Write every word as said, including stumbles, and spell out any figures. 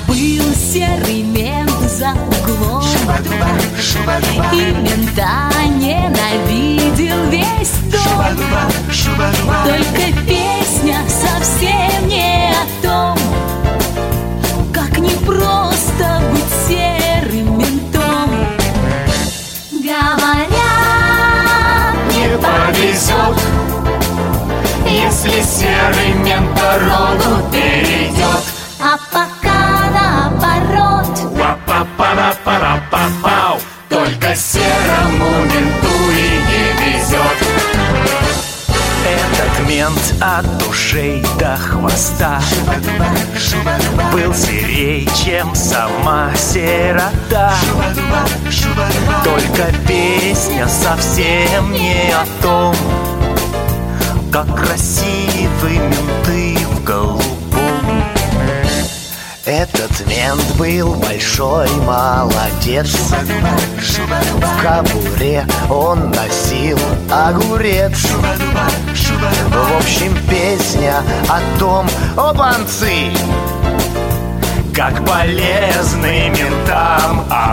Был серый мент за углом, и мента ненавидел весь дом. Только песня совсем не о том, как непросто быть серым ментом. Говорят, не повезет, если серый мент дорогу перейдет. а пока наоборот. Па-па-па-па-па-па-пау. Только серому менту и не везет. Этот мент от ушей до хвоста был серей, чем сама серота. Только песня совсем не о том, как красивы менты в голубом. Этот мент был большой молодец. В кобуре он носил огурец. В общем, песня о том, опанцы, как полезны ментам